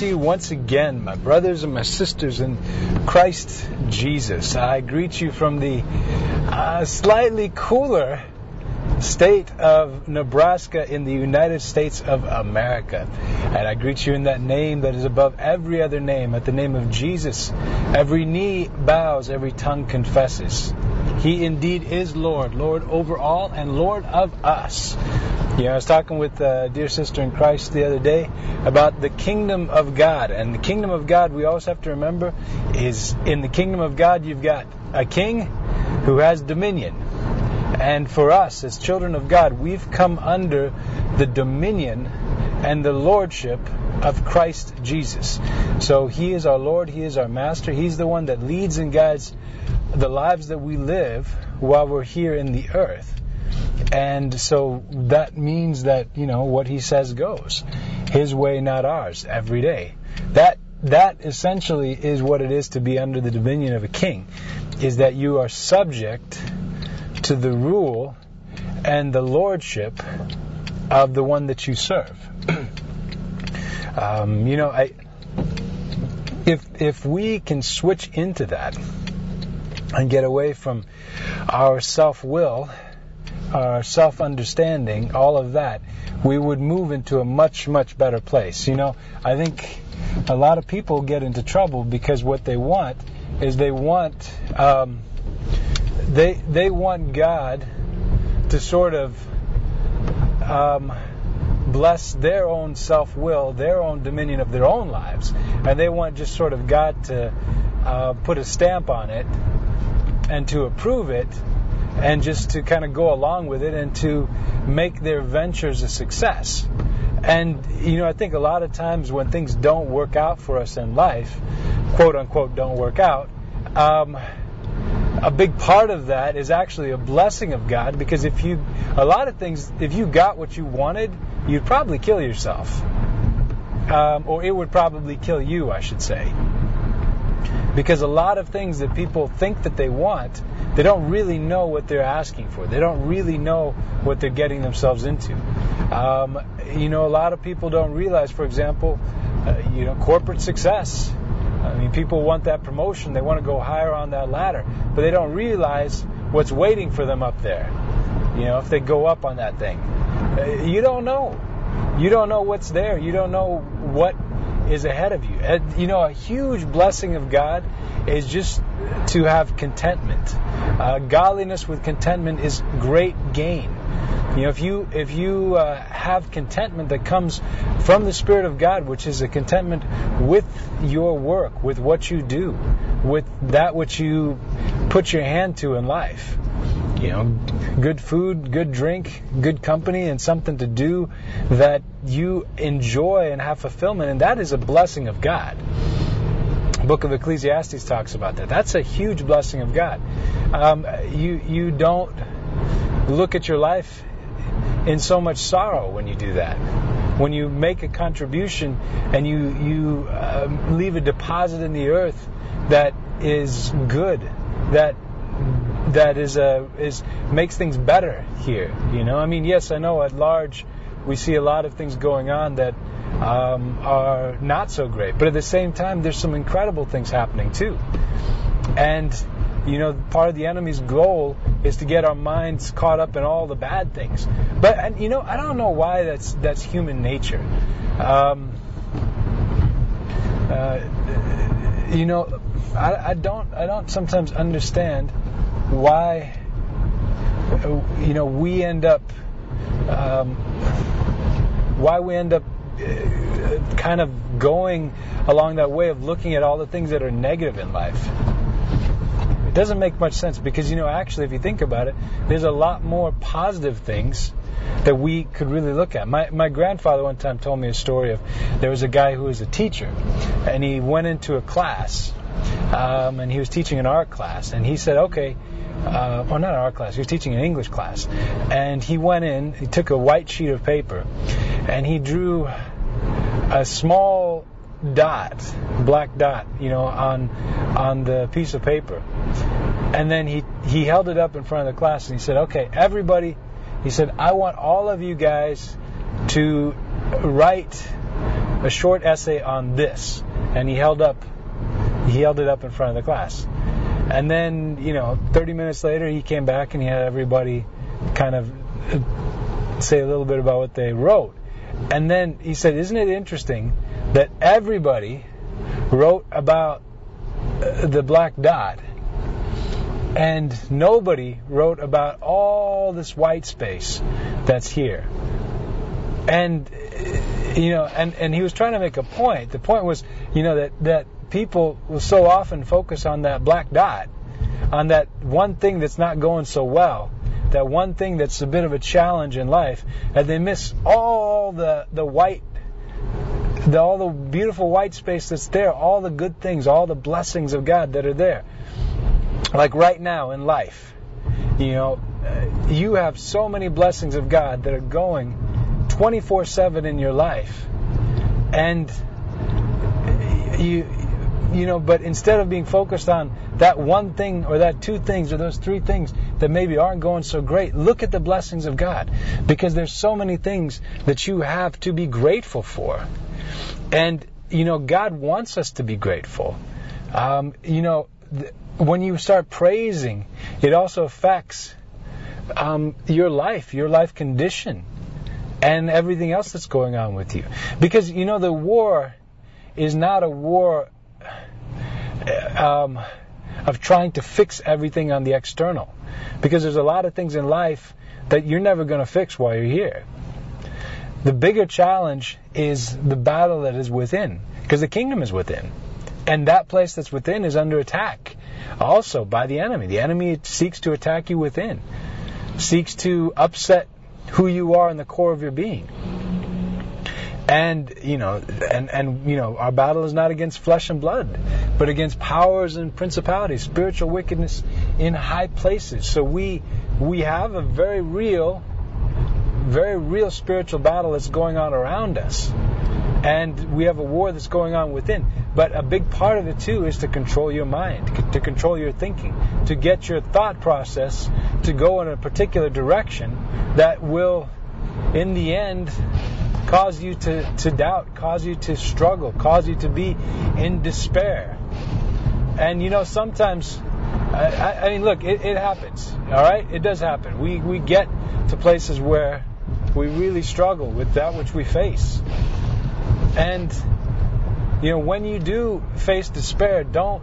you once again, my brothers and my sisters in Christ Jesus. I greet you from the slightly cooler state of Nebraska in the United States of America. And I greet you in that name that is above every other name, at the name of Jesus. Every knee bows, every tongue confesses. He indeed is Lord, Lord over all and Lord of us. I was talking with a dear sister in Christ the other day about the kingdom of God. And the kingdom of God, we always have to remember, is in the kingdom of God you've got a king who has dominion. And for us, as children of God, we've come under the dominion and the lordship of Christ Jesus. So He is our Lord, He is our Master, He's the one that leads and guides the lives that we live while we're here in the earth. And so that means that, what He says goes. His way, not ours, every day. That essentially is what it is to be under the dominion of a king, is that you are subject to the rule and the lordship of the one that you serve. If we can switch into that and get away from our self-will, our self-understanding, all of that, we would move into a much, much better place. I think a lot of people get into trouble because what they want is they want God to sort of bless their own self-will, their own dominion of their own lives. And they want just sort of God to put a stamp on it and to approve it and just to kind of go along with it and to make their ventures a success. And, I think a lot of times when things don't work out for us in life, quote unquote don't work out, a big part of that is actually a blessing of God, because if you got what you wanted, you'd probably kill yourself. Or it would probably kill you, I should say. Because a lot of things that people think that they want, they don't really know what they're asking for. They don't really know what they're getting themselves into. A lot of people don't realize, for example, corporate success. People want that promotion. They want to go higher on that ladder. But they don't realize what's waiting for them up there. If they go up on that thing. You don't know. You don't know what's there. You don't know what is ahead of you. A huge blessing of God is just to have contentment. Godliness with contentment is great gain. If you have contentment that comes from the Spirit of God, which is a contentment with your work, with what you do, with that which you put your hand to in life. Good food, good drink, good company, and something to do that you enjoy and have fulfillment, and that is a blessing of God. The book of Ecclesiastes talks about that. That's a huge blessing of God. You don't look at your life in so much sorrow when you do that. When you make a contribution and you leave a deposit in the earth that is good, that makes things better here. Yes, I know at large we see a lot of things going on that are not so great, but at the same time there's some incredible things happening too. And part of the enemy's goal is to get our minds caught up in all the bad things. But I don't know why that's human nature. I don't sometimes understand why we end up kind of going along that way of looking at all the things that are negative in life. It doesn't make much sense because, actually, if you think about it, there's a lot more positive things that we could really look at. My grandfather one time told me a story of, there was a guy who was a teacher, and he went into a class, and he was teaching an art class, and he said, okay, not an art class, he was teaching an English class, and he went in, he took a white sheet of paper, and he drew a small dot, black dot, on the piece of paper. And then he held it up in front of the class and he said, okay, everybody, he said, I want all of you guys to write a short essay on this. And he held it up in front of the class. And then, 30 minutes later, he came back and he had everybody kind of say a little bit about what they wrote. And then he said, isn't it interesting that everybody wrote about the black dot and nobody wrote about all this white space that's here? And, and he was trying to make a point. The point was, that people will so often focus on that black dot, on that one thing that's not going so well, that one thing that's a bit of a challenge in life, and they miss all the white, all the beautiful white space that's there, all the good things, all the blessings of God that are there. Like right now in life, you have so many blessings of God that are going 24/7 in your life, and but instead of being focused on that one thing or that two things or those three things that maybe aren't going so great, look at the blessings of God, because there's so many things that you have to be grateful for. And God wants us to be grateful. When you start praising, it also affects your life condition, and everything else that's going on with you. Because the war is not a war of trying to fix everything on the external, because there's a lot of things in life that you're never going to fix while you're here. The bigger challenge is the battle that is within, because the kingdom is within, and that place that's within is under attack also by the enemy. The enemy seeks to attack you within, seeks to upset who you are in the core of your being. And our battle is not against flesh and blood, but against powers and principalities, spiritual wickedness in high places. So we have a very real spiritual battle that's going on around us, and we have a war that's going on within. But a big part of it too is to control your mind, to control your thinking, to get your thought process to go in a particular direction that will, in the end, cause you to doubt, cause you to struggle, cause you to be in despair. And sometimes, look, it happens, all right? It does happen. We get to places where we really struggle with that which we face. And, when you do face despair, don't,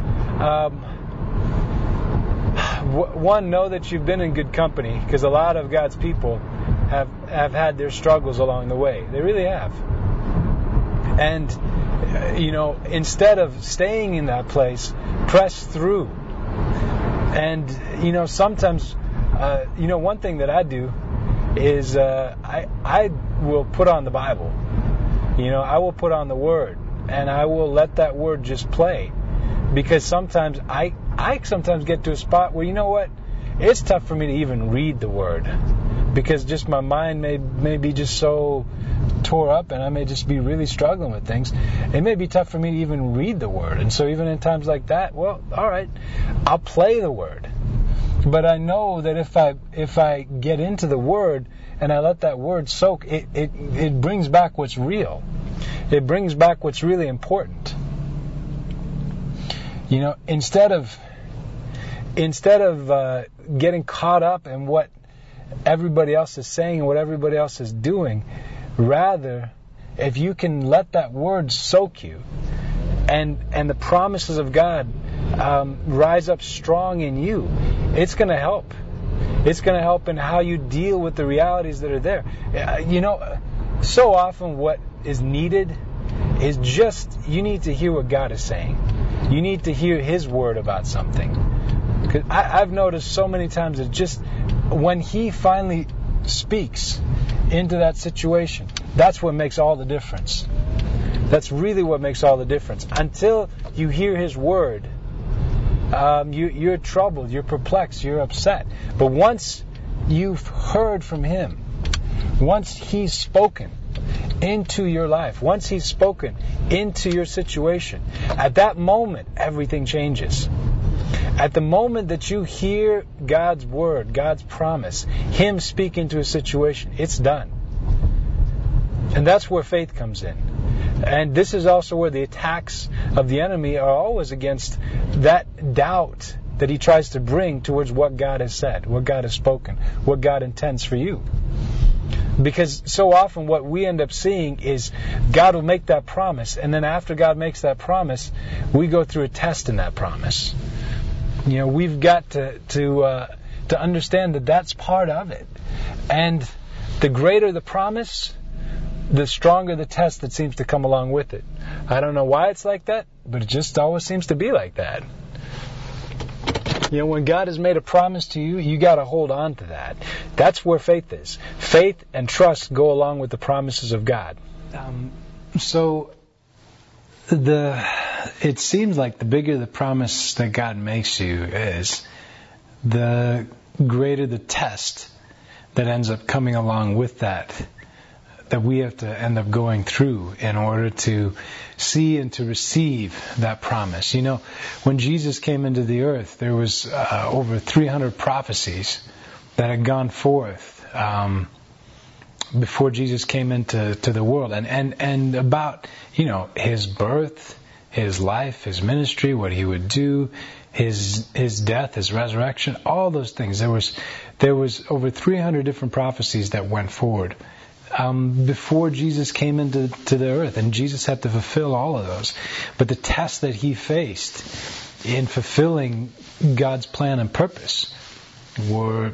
know that you've been in good company, because a lot of God's people have had their struggles along the way. They really have. And, instead of staying in that place, press through. And, sometimes, one thing that I do is I will put on the Bible. I will put on the Word, and I will let that Word just play. Because sometimes I sometimes get to a spot where, it's tough for me to even read the Word. Because just my mind may be just so tore up, and I may just be really struggling with things. It may be tough for me to even read the Word. And so even in times like that, well, all right, I'll play the Word. But I know that if I get into the Word and I let that Word soak, it brings back what's real. It brings back what's really important. Instead of getting caught up in what everybody else is saying and what everybody else is doing, rather, if you can let that Word soak you, and the promises of God rise up strong in you, it's going to help. It's going to help in how you deal with the realities that are there. So often what is needed is just, you need to hear what God is saying. You need to hear His Word about something. Because I've noticed so many times that just when He finally speaks into that situation, that's what makes all the difference. That's really what makes all the difference. Until you hear His Word, you're troubled, you're perplexed, you're upset. But once you've heard from Him, once He's spoken into your life, once He's spoken into your situation, at that moment, everything changes. At the moment that you hear God's Word, God's promise, Him speak into a situation, it's done. And that's where faith comes in. And this is also where the attacks of the enemy are always against that doubt that he tries to bring towards what God has said, what God has spoken, what God intends for you. Because so often what we end up seeing is God will make that promise, and then after God makes that promise, we go through a test in that promise. We've got to understand that that's part of it. And the greater the promise, the stronger the test that seems to come along with it. I don't know why it's like that, but it just always seems to be like that. When God has made a promise to you, you got to hold on to that. That's where faith is. Faith and trust go along with the promises of God. It seems like the bigger the promise that God makes you is, the greater the test that ends up coming along with that we have to end up going through in order to see and to receive that promise. When Jesus came into the earth, there was over 300 prophecies that had gone forth before Jesus came into the world, and about his birth, his life, his ministry, what he would do, his death, his resurrection, all those things. There was over 300 different prophecies that went forward before Jesus came into the earth, and Jesus had to fulfill all of those. But the tests that he faced in fulfilling God's plan and purpose were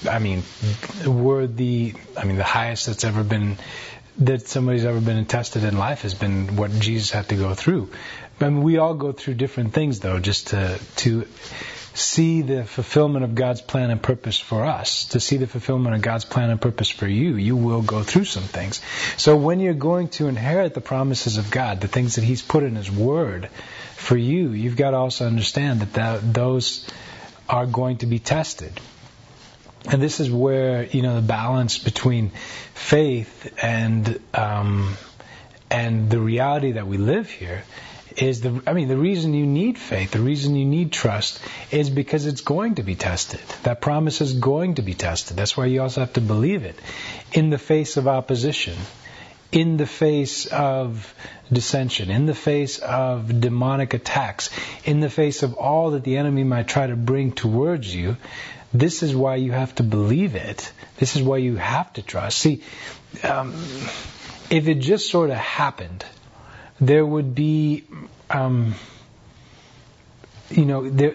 the highest that somebody's ever been tested in life has been what Jesus had to go through. We all go through different things, though, just to see the fulfillment of God's plan and purpose for us, to see the fulfillment of God's plan and purpose for you. You will go through some things. So when you're going to inherit the promises of God, the things that He's put in His Word for you, you've got to also understand that those are going to be tested. And this is where, the balance between faith and the reality that we live here is the reason you need faith, the reason you need trust is because it's going to be tested. That promise is going to be tested. That's why you also have to believe it in the face of opposition, in the face of dissension, in the face of demonic attacks, in the face of all that the enemy might try to bring towards you. This is why you have to believe it. This is why you have to trust. See, if it just sort of happened, there would be, you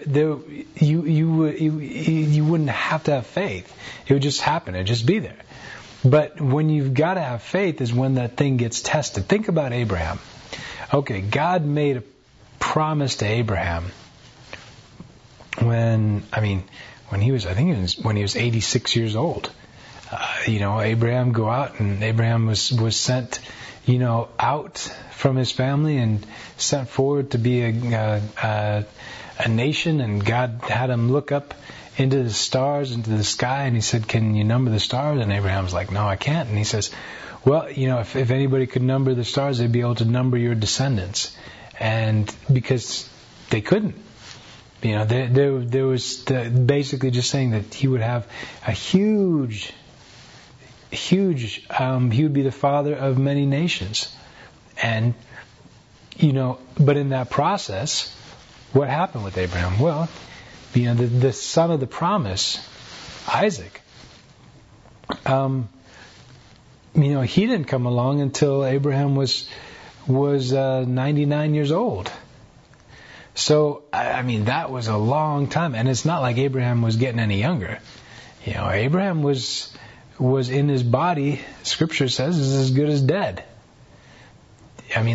wouldn't have to have faith. It would just happen. It'd just be there. But when you've got to have faith is when that thing gets tested. Think about Abraham. Okay, God made a promise to Abraham when he was 86 years old. Abraham go out, and Abraham was sent, out from his family and sent forward to be a nation. And God had him look up into the stars, into the sky, and He said, "Can you number the stars?" And Abraham's like, "No, I can't." And He says, "Well, if anybody could number the stars, they'd be able to number your descendants." And because they couldn't. There was basically just saying that he would have a huge, he would be the father of many nations. And, but in that process, what happened with Abraham? Well, the son of the promise, Isaac, he didn't come along until Abraham was 99 years old. So, that was a long time. And it's not like Abraham was getting any younger. Abraham was in his body, Scripture says, is as good as dead. He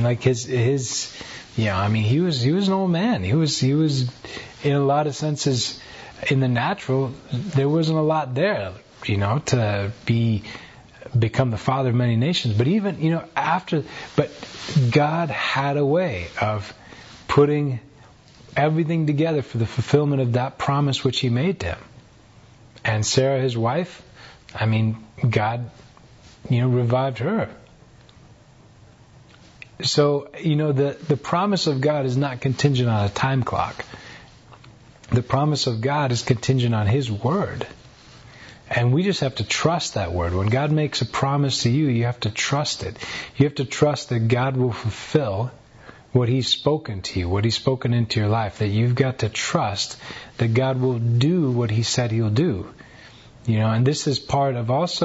was an old man. He was in a lot of senses, in the natural, there wasn't a lot there, to become the father of many nations. But even, but God had a way of putting everything together for the fulfillment of that promise which He made to him. And Sarah, his wife, God, revived her. So, the promise of God is not contingent on a time clock. The promise of God is contingent on His Word. And we just have to trust that word. When God makes a promise to you, you have to trust it. You have to trust that God will fulfill what He's spoken to you, what He's spoken into your life. That you've got to trust that God will do what He said He'll do. And this is part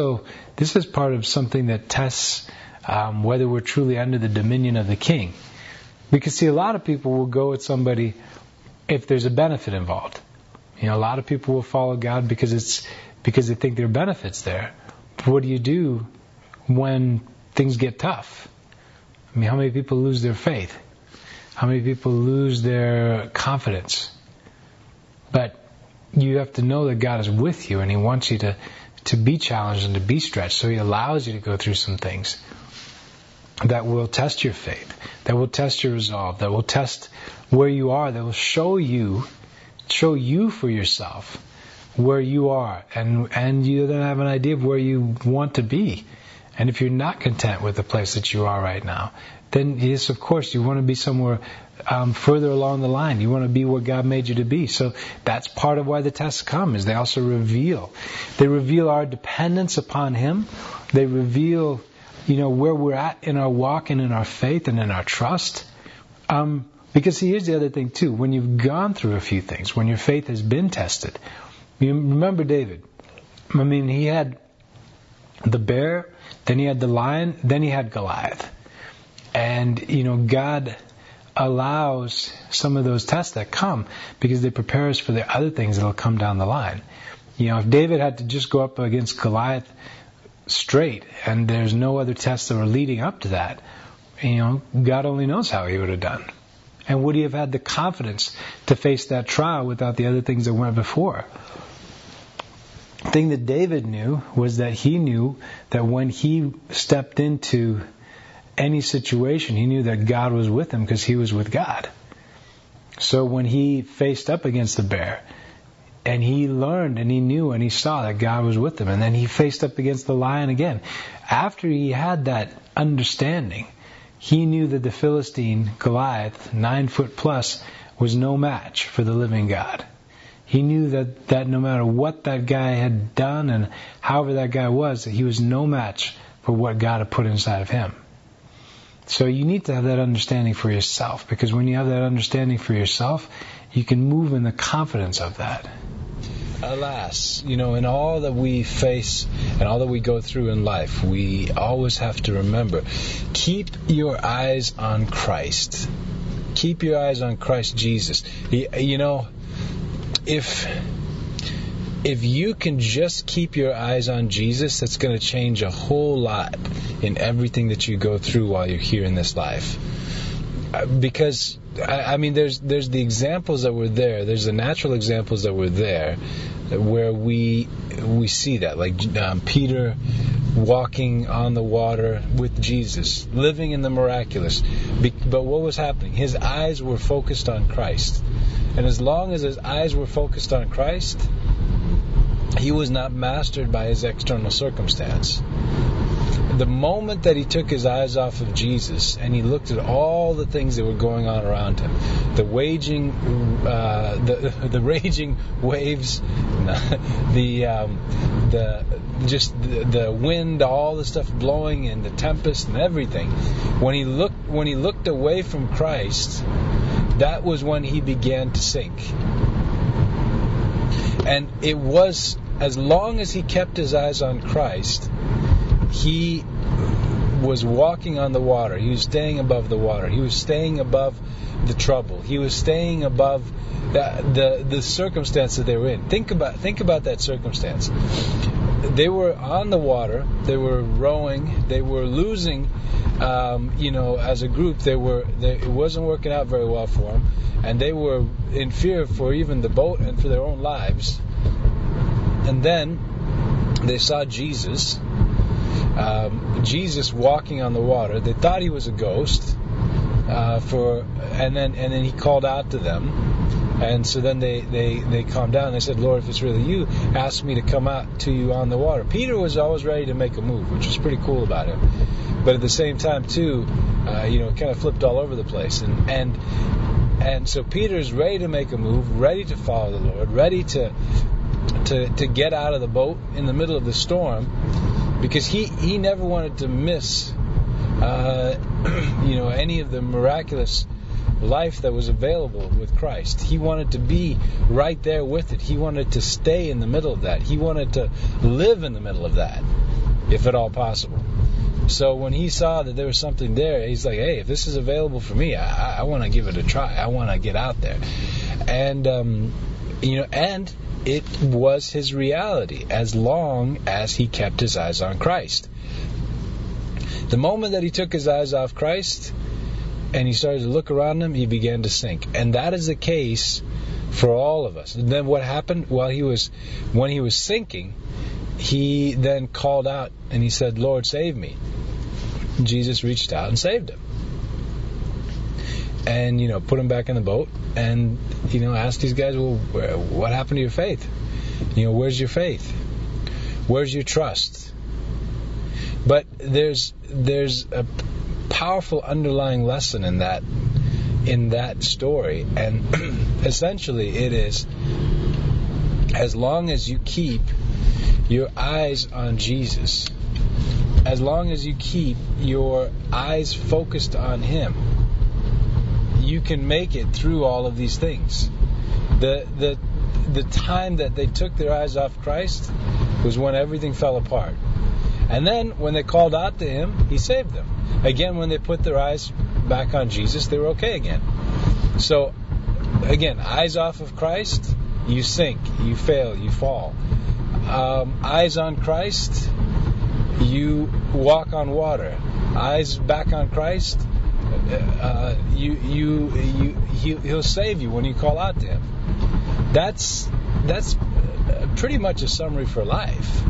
of something that tests whether we're truly under the dominion of the King. Because see, a lot of people will go with somebody if there's a benefit involved. A lot of people will follow God because they think there are benefits there. But what do you do when things get tough? How many people lose their faith? How many people lose their confidence? But you have to know that God is with you, and He wants you to be challenged and to be stretched. So He allows you to go through some things that will test your faith, that will test your resolve, that will test where you are, that will show you for yourself where you are, and you then have an idea of where you want to be. And if you're not content with the place that you are right now, then yes, of course, you want to be somewhere further along the line. You want to be where God made you to be. So that's part of why the tests come, is they also reveal our dependence upon Him. They reveal, where we're at in our walk and in our faith and in our trust. Because here's the other thing too. When you've gone through a few things, when your faith has been tested, you remember David. He had the bear, then he had the lion, then he had Goliath. And, God allows some of those tests that come because they prepare us for the other things that will come down the line. If David had to just go up against Goliath straight and there's no other tests that were leading up to that, God only knows how he would have done. And would he have had the confidence to face that trial without the other things that went before? The thing that David knew was that he knew that when he stepped into any situation, he knew that God was with him because he was with God. So when he faced up against the bear, and he learned and he knew and he saw that God was with him, and then he faced up against the lion again. After he had that understanding, he knew that the Philistine, Goliath, 9 foot plus, was no match for the living God. He knew that no matter what that guy had done and however that guy was, that he was no match for what God had put inside of him. So you need to have that understanding for yourself, because when you have that understanding for yourself, you can move in the confidence of that. Alas, in all that we face and all that we go through in life, we always have to remember, keep your eyes on Christ. Keep your eyes on Christ Jesus. If you can just keep your eyes on Jesus, that's going to change a whole lot in everything that you go through while you're here in this life. Because, there's the examples that were there. There's the natural examples that were there where we see that. Like Peter walking on the water with Jesus, living in the miraculous. But what was happening? His eyes were focused on Christ. And as long as his eyes were focused on Christ, he was not mastered by his external circumstance. The moment that he took his eyes off of Jesus and he looked at all the things that were going on around him, the raging waves, the wind, all the stuff blowing, and the tempest and everything, when he looked away from Christ, that was when he began to sink. And it was as long as he kept his eyes on Christ, he was walking on the water. He was staying above the water. He was staying above the trouble. He was staying above the circumstance that they were in. Think about that circumstance. They were on the water. They were rowing. They were losing. As a group, it wasn't working out very well for them, and they were in fear for even the boat and for their own lives. And then they saw Jesus walking on the water. They thought he was a ghost, and then he called out to them, and so then they calmed down. They said, "Lord, if it's really you, ask me to come out to you on the water." Peter was always ready to make a move, which was pretty cool about him. But at the same time, too, it kind of flipped all over the place, and so Peter's ready to make a move, ready to follow the Lord, ready to to get out of the boat in the middle of the storm, because he never wanted to miss any of the miraculous life that was available with Christ. He wanted to be right there with it. He wanted to stay in the middle of that. He wanted to live in the middle of that, if at all possible. So when he saw that there was something there, he's like, hey, if this is available for me, I want to give it a try. I want to get out there. And, and it was his reality as long as he kept his eyes on Christ. The moment that he took his eyes off Christ and he started to look around him, he began to sink. And that is the case for all of us. And then what happened? When he was sinking, he then called out and he said, Lord, save me. And Jesus reached out and saved him. And, put him back in the boat and, asked these guys, well, what happened to your faith? Where's your faith? Where's your trust? But there's a powerful underlying lesson in that story, and essentially it is, as long as you keep your eyes on Jesus, as long as you keep your eyes focused on Him, you can make it through all of these things. The time that they took their eyes off Christ was when everything fell apart. And then when they called out to Him, He saved them. Again, when they put their eyes back on Jesus, they were okay again. So, again, eyes off of Christ, you sink, you fail, you fall. Eyes on Christ, you walk on water. Eyes back on Christ, He'll save you when you call out to Him. That's pretty much a summary for life.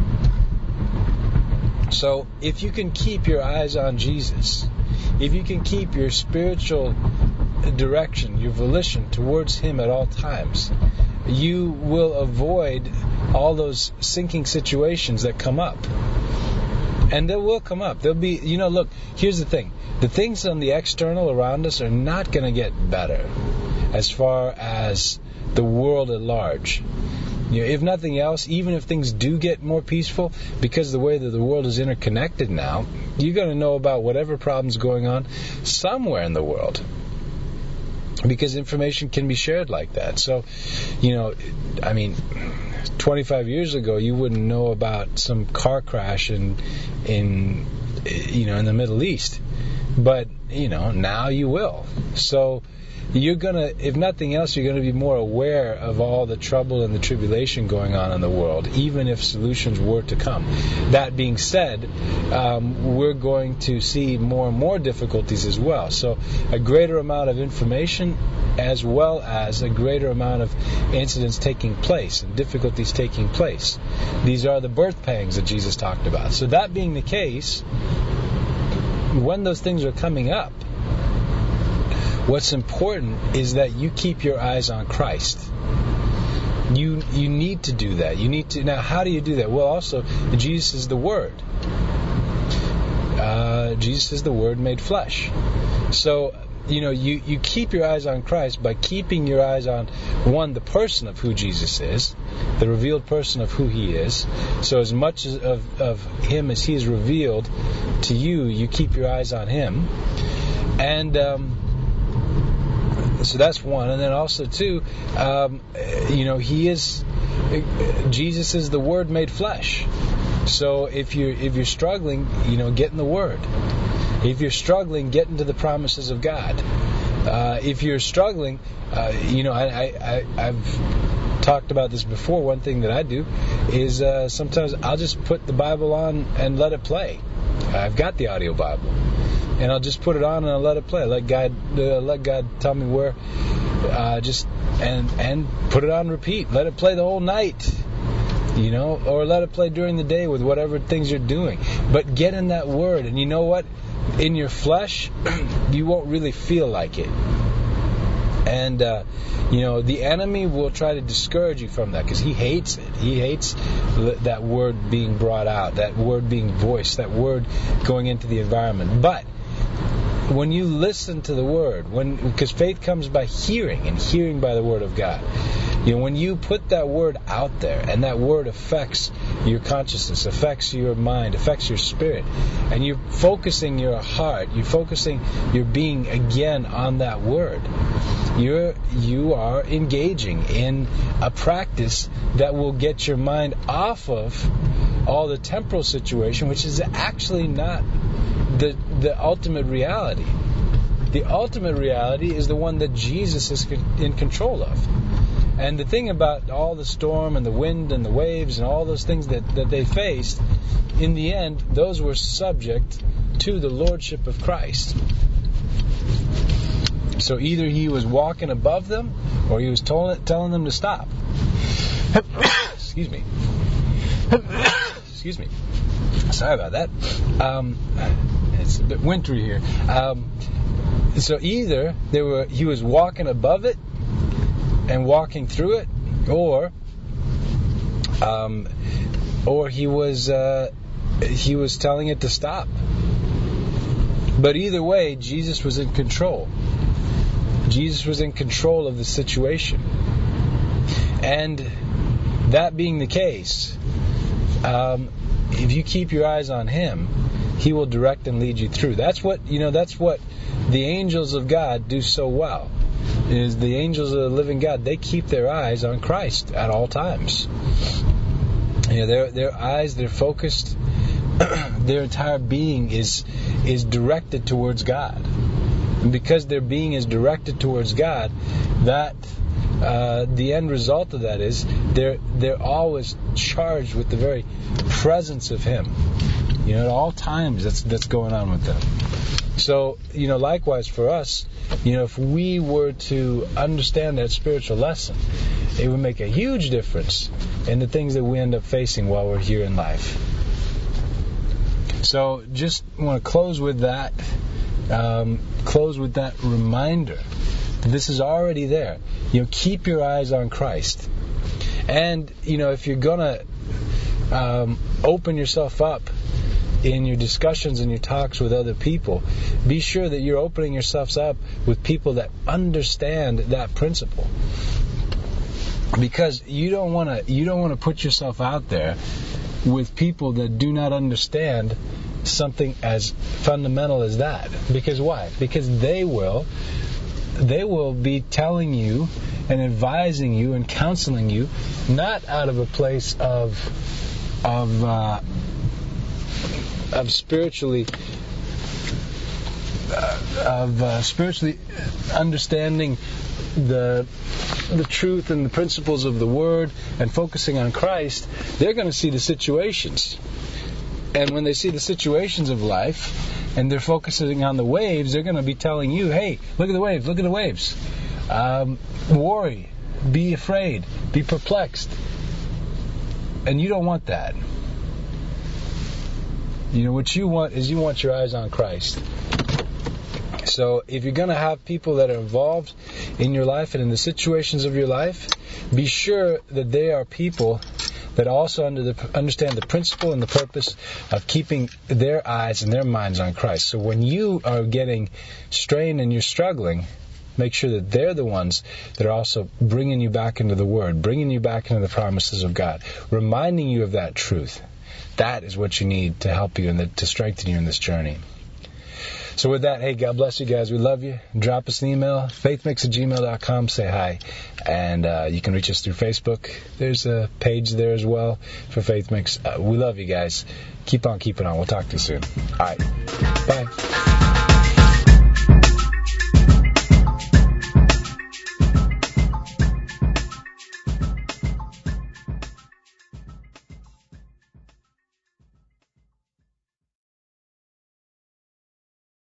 So if you can keep your eyes on Jesus, if you can keep your spiritual direction, your volition towards Him at all times, you will avoid all those sinking situations that come up. And they will come up. They'll be, look, here's the thing. The things on the external around us are not going to get better as far as the world at large. If nothing else, even if things do get more peaceful, because the way that the world is interconnected now, you're going to know about whatever problem's going on somewhere in the world, because information can be shared like that. So, 25 years ago, you wouldn't know about some car crash in the Middle East, but now you will. So you're gonna, if nothing else, you're gonna be more aware of all the trouble and the tribulation going on in the world, even if solutions were to come. That being said, we're going to see more and more difficulties as well. So a greater amount of information, as well as a greater amount of incidents taking place and difficulties taking place. These are the birth pangs that Jesus talked about. So that being the case, when those things are coming up, what's important is that you keep your eyes on Christ. You need to do that. You need to. Now, how do you do that? Well, also, Jesus is the Word. Jesus is the Word made flesh. So, you keep your eyes on Christ by keeping your eyes on, one, the person of who Jesus is, the revealed person of who He is. So as much of Him as He is revealed to you, you keep your eyes on Him. And so that's one. And then also, two, Jesus is the Word made flesh. So if you're struggling, get in the Word. If you're struggling, get into the promises of God. If you're struggling, I've talked about this before. One thing that I do is sometimes I'll just put the Bible on and let it play. I've got the audio Bible, and I'll just put it on and I'll let it play. Let God tell me where. And put it on repeat. Let it play the whole night. Or let it play during the day with whatever things you're doing. But get in that Word, and you know what? In your flesh, you won't really feel like it. And, the enemy will try to discourage you from that because he hates it. He hates that Word being brought out, that Word being voiced, that Word going into the environment. But when you listen to the Word, because faith comes by hearing, and hearing by the Word of God. When you put that word out there, and that word affects your consciousness, affects your mind, affects your spirit, and you're focusing your heart, you're focusing your being again on that word, you are engaging in a practice that will get your mind off of all the temporal situation, which is actually not the ultimate reality. The ultimate reality is the one that Jesus is in control of. And the thing about all the storm and the wind and the waves and all those things that they faced, in the end, those were subject to the lordship of Christ. So either he was walking above them, or he was telling them to stop. Excuse me. Excuse me. Sorry about that. It's a bit wintry here. So either he was walking above it and walking through it, or he was telling it to stop. But either way, Jesus was in control. Jesus was in control of the situation. And that being the case, if you keep your eyes on Him, He will direct and lead you through. That's what the angels of God do so well. Is the angels of the living God, they keep their eyes on Christ at all times. Their eyes, they're focused, their entire being is directed towards God. And because their being is directed towards God, that the end result of that is they're always charged with the very presence of Him. At all times that's going on with them. So, likewise for us, if we were to understand that spiritual lesson, it would make a huge difference in the things that we end up facing while we're here in life. So, just want to close with that reminder that this is already there. Keep your eyes on Christ. And, if you're going to open yourself up in your discussions and your talks with other people, be sure that you're opening yourselves up with people that understand that principle. Because you don't want to put yourself out there with people that do not understand something as fundamental as that. Because why? Because they will be telling you and advising you and counseling you, not out of a place of spiritually understanding the truth and the principles of the Word and focusing on Christ. They're going to see the situations, and when they see the situations of life and they're focusing on the waves, they're going to be telling you, hey, look at the waves, look at the waves, worry, be afraid, be perplexed. And you don't want that. What you want is your eyes on Christ. So if you're going to have people that are involved in your life and in the situations of your life, be sure that they are people that also understand the principle and the purpose of keeping their eyes and their minds on Christ. So when you are getting strained and you're struggling, make sure that they're the ones that are also bringing you back into the Word, bringing you back into the promises of God, reminding you of that truth. That is what you need to help you and to strengthen you in this journey. So with that, hey, God bless you guys. We love you. Drop us an email, faithmix@gmail.com. Say hi. And you can reach us through Facebook. There's a page there as well for Faith Mix. We love you guys. Keep on keeping on. We'll talk to you soon. All right. Bye.